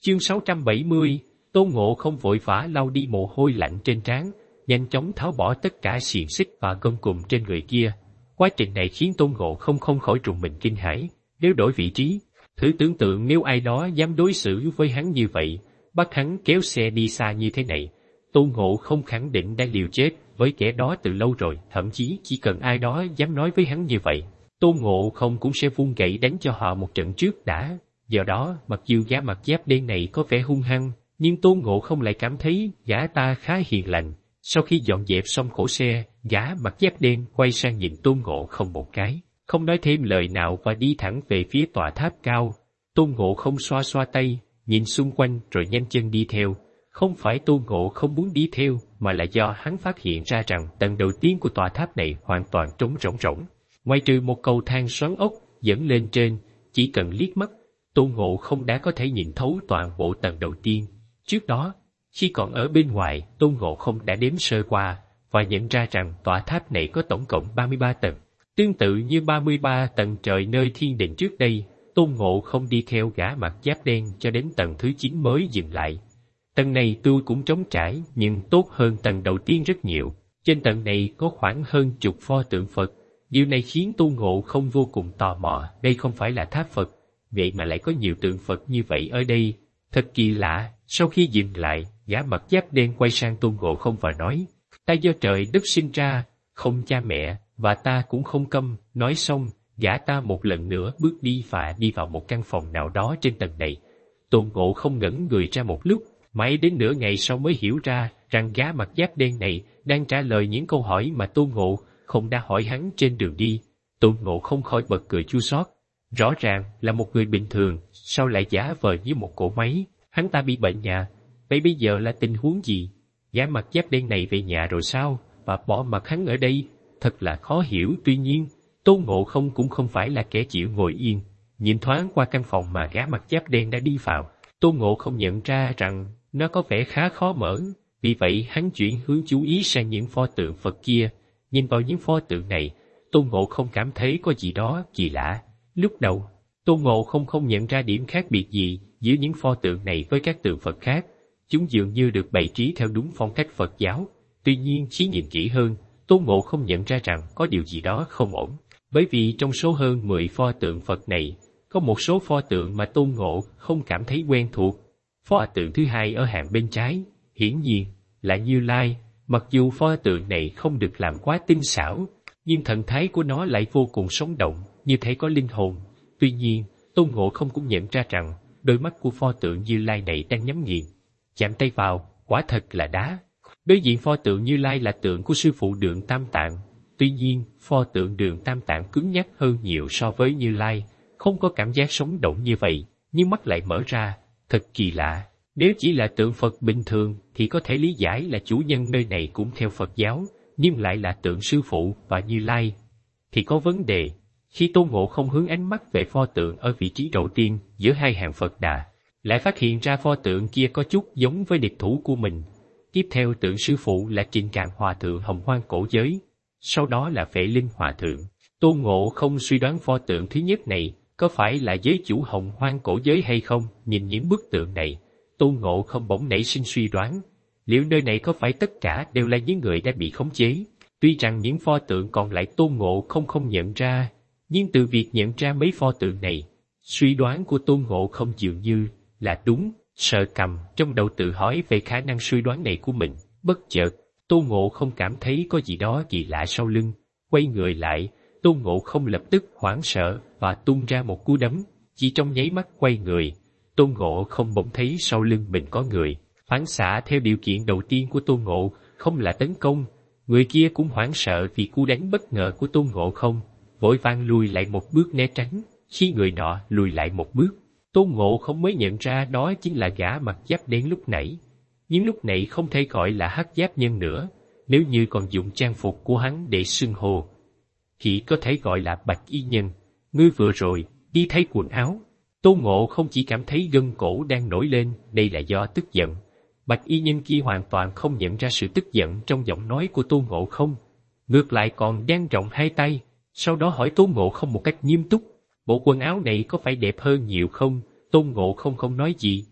Chương 670, Tôn Ngộ Không vội vã lau đi mồ hôi lạnh trên trán, nhanh chóng tháo bỏ tất cả xiềng xích và gông cùm trên người kia. Quá trình này khiến Tôn Ngộ Không không khỏi rùng mình kinh hãi. Nếu đổi vị trí, thử tưởng tượng nếu ai đó dám đối xử với hắn như vậy, bắt hắn kéo xe đi xa như thế này, Tôn Ngộ Không khẳng định đã liều chết với kẻ đó từ lâu rồi. Thậm chí chỉ cần ai đó dám nói với hắn như vậy, Tôn Ngộ Không cũng sẽ vung gậy đánh cho họ một trận trước đã. Do đó, mặc dù gã mặt giáp đen này có vẻ hung hăng, nhưng Tôn Ngộ Không lại cảm thấy gã ta khá hiền lành. Sau khi dọn dẹp xong khổ xe, gã mặt giáp đen quay sang nhìn Tôn Ngộ Không một cái, không nói thêm lời nào và đi thẳng về phía tòa tháp cao. Tôn Ngộ Không xoa xoa tay, nhìn xung quanh rồi nhanh chân đi theo. Không phải Tôn Ngộ Không muốn đi theo, mà là do hắn phát hiện ra rằng tầng đầu tiên của tòa tháp này hoàn toàn trống rỗng. Ngoài trừ một cầu thang xoắn ốc dẫn lên trên, chỉ cần liếc mắt, Tôn Ngộ Không đã có thể nhìn thấu toàn bộ tầng đầu tiên. Trước đó, khi còn ở bên ngoài, Tôn Ngộ Không đã đếm sơ qua và nhận ra rằng tòa tháp này có tổng cộng 33 tầng. Tương tự như 33 tầng trời nơi thiên đình trước đây, Tôn Ngộ Không đi theo gã mặt giáp đen cho đến tầng thứ 9 mới dừng lại. Tầng này tôi cũng trống trải nhưng tốt hơn tầng đầu tiên rất nhiều. Trên tầng này có khoảng hơn chục pho tượng Phật. Điều này khiến Tôn Ngộ Không vô cùng tò mò. Đây không phải là tháp Phật, vậy mà lại có nhiều tượng Phật như vậy ở đây. Thật kỳ lạ. Sau khi dừng lại, gã mặt giáp đen quay sang Tôn Ngộ Không và nói: Ta do trời đất sinh ra, không cha mẹ, và ta cũng không câm. Nói xong, gã ta một lần nữa bước đi và đi vào một căn phòng nào đó trên tầng này. Tôn Ngộ Không ngẩn người ra một lúc, mãi đến nửa ngày sau mới hiểu ra rằng gã mặt giáp đen này đang trả lời những câu hỏi mà Tôn Ngộ Không đã hỏi hắn trên đường đi. Tôn Ngộ Không khỏi bật cười chua xót. Rõ ràng là một người bình thường, sao lại giả vờ như một cỗ máy? Hắn ta bị bệnh nhà, vậy bây giờ là tình huống gì? Gã mặt giáp đen này về nhà rồi sao, và bỏ mặc hắn ở đây? Thật là khó hiểu. Tuy nhiên, Tôn Ngộ Không cũng không phải là kẻ chịu ngồi yên. Nhìn thoáng qua căn phòng mà gã mặt giáp đen đã đi vào, Tôn Ngộ Không nhận ra rằng nó có vẻ khá khó mở. Vì vậy hắn chuyển hướng chú ý sang những pho tượng Phật kia. Nhìn vào những pho tượng này, Tôn Ngộ Không cảm thấy có gì đó kỳ lạ. Lúc đầu, Tôn Ngộ Không không nhận ra điểm khác biệt gì giữa những pho tượng này với các tượng Phật khác. Chúng dường như được bày trí theo đúng phong cách Phật giáo. Tuy nhiên, khi nhìn kỹ hơn, Tôn Ngộ Không nhận ra rằng có điều gì đó không ổn. Bởi vì trong số hơn 10 pho tượng Phật này, có một số pho tượng mà Tôn Ngộ không cảm thấy quen thuộc. Pho tượng thứ hai ở hàng bên trái, hiển nhiên là Như Lai. Mặc dù pho tượng này không được làm quá tinh xảo, nhưng thần thái của nó lại vô cùng sống động, như thể có linh hồn. Tuy nhiên, Tôn Ngộ Không cũng nhận ra rằng đôi mắt của pho tượng Như Lai này đang nhắm nghiền. Chạm tay vào, quả thật là đá. Đối diện pho tượng Như Lai là tượng của sư phụ Đường Tam Tạng. Tuy nhiên, pho tượng Đường Tam Tạng cứng nhắc hơn nhiều so với Như Lai, không có cảm giác sống động như vậy, nhưng mắt lại mở ra. Thật kỳ lạ. Nếu chỉ là tượng Phật bình thường thì có thể lý giải là chủ nhân nơi này cũng theo Phật giáo, nhưng lại là tượng sư phụ và Như Lai thì có vấn đề. Khi Tôn Ngộ Không hướng ánh mắt về pho tượng ở vị trí đầu tiên giữa hai hàng Phật Đà, lại phát hiện ra pho tượng kia có chút giống với địch thủ của mình. Tiếp theo tượng sư phụ là Trịnh Càng Hòa Thượng Hồng Hoang Cổ Giới, sau đó là Phệ Linh Hòa Thượng. Tôn Ngộ Không suy đoán pho tượng thứ nhất này có phải là giới chủ Hồng Hoang Cổ Giới hay không. Nhìn những bức tượng này, Tôn Ngộ Không bỗng nảy sinh suy đoán, liệu nơi này có phải tất cả đều là những người đã bị khống chế? Tuy rằng những pho tượng còn lại Tôn Ngộ không nhận ra, nhưng từ việc nhận ra mấy pho tượng này, suy đoán của Tôn Ngộ Không dường như là đúng. Sợ cầm trong đầu tự hỏi về khả năng suy đoán này của mình. Bất chợt, Tôn Ngộ Không cảm thấy có gì đó kỳ lạ sau lưng. Quay người lại, Tôn Ngộ Không lập tức hoảng sợ và tung ra một cú đấm. Chỉ trong nháy mắt quay người, Tôn Ngộ Không bỗng thấy sau lưng mình có người. Phản xạ theo điều kiện đầu tiên của Tôn Ngộ Không là tấn công. Người kia cũng hoảng sợ vì cú đánh bất ngờ của Tôn Ngộ Không, vội vàng lùi lại một bước né tránh. Khi người nọ lùi lại một bước, Tôn Ngộ Không mới nhận ra đó chính là gã mặt giáp đen lúc nãy. Nhưng lúc này không thể gọi là hắc giáp nhân nữa, nếu như còn dùng trang phục của hắn để xưng hô thì có thể gọi là bạch y nhân. Ngươi vừa rồi đi thay quần áo. Tôn Ngộ Không chỉ cảm thấy gân cổ đang nổi lên, đây là do tức giận. Bạch y nhân kia hoàn toàn không nhận ra sự tức giận trong giọng nói của Tôn Ngộ Không, ngược lại còn dang rộng hai tay, sau đó hỏi Tôn Ngộ Không một cách nghiêm túc: bộ quần áo này có phải đẹp hơn nhiều không? Tôn Ngộ Không không nói gì.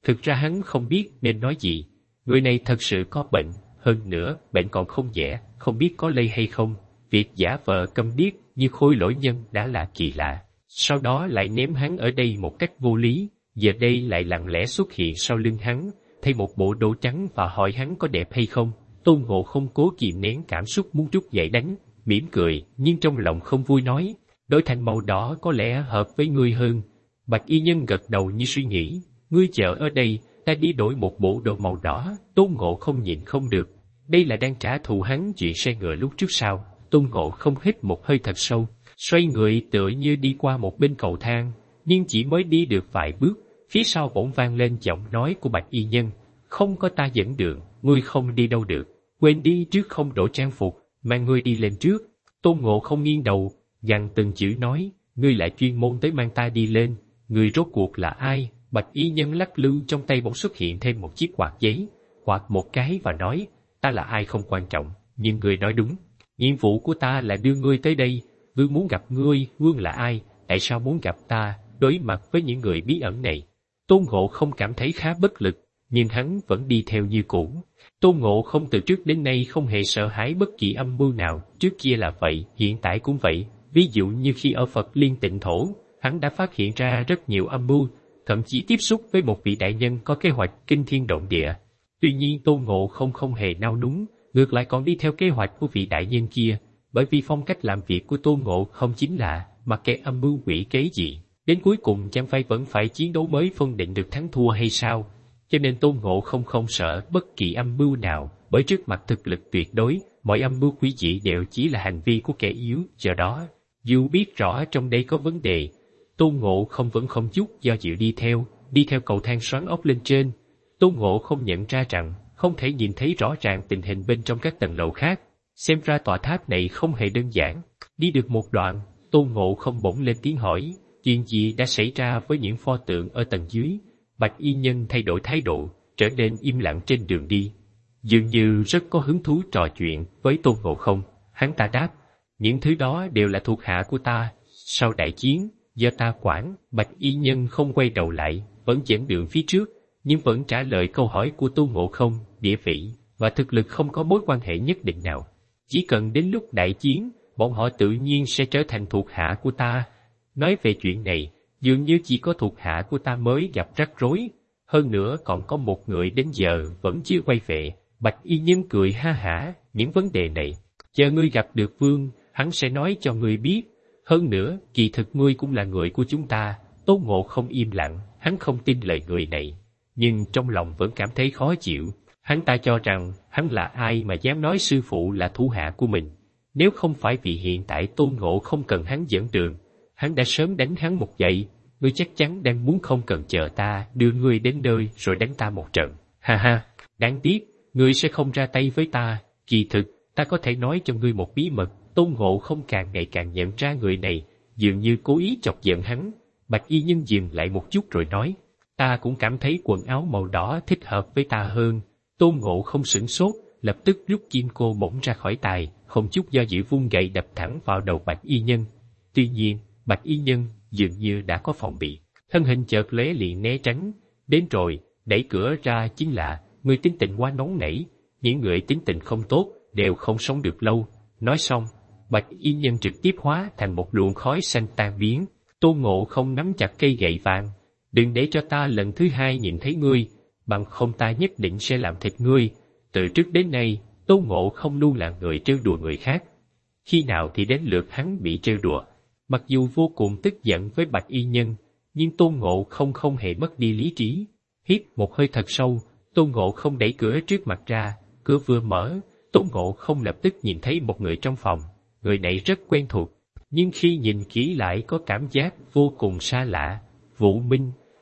Thực ra hắn không biết nên nói gì. Người này thật sự có bệnh, hơn nữa bệnh còn không nhẹ, không biết có lây hay không. Việc giả vờ câm điếc như Khôi Lỗi nhân đã là kỳ lạ. Sau đó lại ném hắn ở đây một cách vô lý, giờ đây lại lặng lẽ xuất hiện sau lưng hắn, thay một bộ đồ trắng và hỏi hắn có đẹp hay không. Tôn Ngộ không cố kìm nén cảm xúc muốn trút dậy đánh, mỉm cười, nhưng trong lòng không vui nói, đổi thành màu đỏ có lẽ hợp với ngươi hơn. Bạch y nhân gật đầu như suy nghĩ, ngươi chờ ở đây, ta đi đổi một bộ đồ màu đỏ. Tôn Ngộ không nhịn không được, đây là đang trả thù hắn chuyện xe ngựa lúc trước sao? Tôn Ngộ không hít một hơi thật sâu, xoay người tựa như đi qua một bên cầu thang, nhưng chỉ mới đi được vài bước, phía sau bỗng vang lên giọng nói của Bạch y nhân, không có ta dẫn đường, ngươi không đi đâu được, quên đi trước không đổi trang phục, mang ngươi đi lên trước. Tôn Ngộ không nghiêng đầu, gằn từng chữ nói, ngươi lại chuyên môn tới mang ta đi lên, ngươi rốt cuộc là ai? Bạch y nhân lắc lư, trong tay bỗng xuất hiện thêm một chiếc quạt giấy, quạt một cái và nói, ta là ai không quan trọng, nhưng ngươi nói đúng, nhiệm vụ của ta là đưa ngươi tới đây. Vương muốn gặp ngươi, Vương là ai, tại sao muốn gặp ta, đối mặt với những người bí ẩn này? Tôn Ngộ không cảm thấy khá bất lực, nhưng hắn vẫn đi theo như cũ. Tôn Ngộ không từ trước đến nay không hề sợ hãi bất kỳ âm mưu nào, trước kia là vậy, hiện tại cũng vậy. Ví dụ như khi ở Phật Liên Tịnh Thổ, hắn đã phát hiện ra rất nhiều âm mưu, thậm chí tiếp xúc với một vị đại nhân có kế hoạch kinh thiên động địa. Tuy nhiên Tôn Ngộ không không hề nao núng, ngược lại còn đi theo kế hoạch của vị đại nhân kia, bởi vì phong cách làm việc của Tôn Ngộ không chính là mặc kệ âm mưu quỷ kế gì, đến cuối cùng chẳng phải vẫn phải chiến đấu mới phân định được thắng thua hay sao? Cho nên Tôn Ngộ không không sợ bất kỳ âm mưu nào, bởi trước mặt thực lực tuyệt đối, mọi âm mưu quỷ dị đều chỉ là hành vi của kẻ yếu. Do đó, dù biết rõ trong đây có vấn đề, Tôn Ngộ không vẫn không chút do dự đi theo cầu thang xoắn ốc lên trên. Tôn Ngộ không nhận ra rằng không thể nhìn thấy rõ ràng tình hình bên trong các tầng lầu khác, xem ra tòa tháp này không hề đơn giản. Đi được một đoạn, Tôn Ngộ không bỗng lên tiếng hỏi, chuyện gì đã xảy ra với những pho tượng ở tầng dưới? Bạch y nhân thay đổi thái độ, trở nên im lặng trên đường đi, dường như rất có hứng thú trò chuyện với Tôn Ngộ không. Hắn ta đáp, những thứ đó đều là thuộc hạ của ta, sau đại chiến, do ta quản. Bạch y nhân không quay đầu lại, vẫn dẫn đường phía trước, nhưng vẫn trả lời câu hỏi của Tôn Ngộ không, địa vị và thực lực không có mối quan hệ nhất định nào. Chỉ cần đến lúc đại chiến, bọn họ tự nhiên sẽ trở thành thuộc hạ của ta. Nói về chuyện này, dường như chỉ có thuộc hạ của ta mới gặp rắc rối, hơn nữa còn có một người đến giờ vẫn chưa quay về. Bạch y nhân cười ha hả, những vấn đề này, chờ ngươi gặp được vương, hắn sẽ nói cho ngươi biết. Hơn nữa, kỳ thực ngươi cũng là người của chúng ta. Tôn Ngộ không im lặng, hắn không tin lời người này, nhưng trong lòng vẫn cảm thấy khó chịu. Hắn ta cho rằng hắn là ai mà dám nói sư phụ là thủ hạ của mình. Nếu không phải vì hiện tại Tôn Ngộ không cần hắn dẫn đường, hắn đã sớm đánh hắn một dậy. Ngươi chắc chắn đang muốn không cần chờ ta đưa ngươi đến nơi rồi đánh ta một trận. Ha ha, đáng tiếc, ngươi sẽ không ra tay với ta. Kỳ thực, ta có thể nói cho ngươi một bí mật. Tôn Ngộ không càng ngày càng nhận ra người này dường như cố ý chọc giận hắn. Bạch y nhân dừng lại một chút rồi nói, ta cũng cảm thấy quần áo màu đỏ thích hợp với ta hơn. Tôn Ngộ không sửng sốt, lập tức rút kim cô bổng ra khỏi tài, không chút do dự vung gậy đập thẳng vào đầu Bạch y nhân. Tuy nhiên, Bạch y nhân dường như đã có phòng bị, thân hình chợt lóe liền né tránh. Đến rồi, đẩy cửa ra chính là, người tính tình quá nóng nảy, những người tính tình không tốt đều không sống được lâu. Nói xong, Bạch y nhân trực tiếp hóa thành một luồng khói xanh tan biến. Tôn Ngộ không nắm chặt cây gậy vàng, đừng để cho ta lần thứ hai nhìn thấy ngươi, bằng không ta nhất định sẽ làm thịt ngươi. Từ trước đến nay, Tôn Ngộ không luôn là người trêu đùa người khác, khi nào thì đến lượt hắn bị trêu đùa. Mặc dù vô cùng tức giận với Bạch y nhân, nhưng Tôn Ngộ không không hề mất đi lý trí. Hít một hơi thật sâu, Tôn Ngộ không đẩy cửa trước mặt ra. Cửa vừa mở, Tôn Ngộ không lập tức nhìn thấy một người trong phòng. Người này rất quen thuộc, nhưng khi nhìn kỹ lại có cảm giác vô cùng xa lạ. Vũ Minh.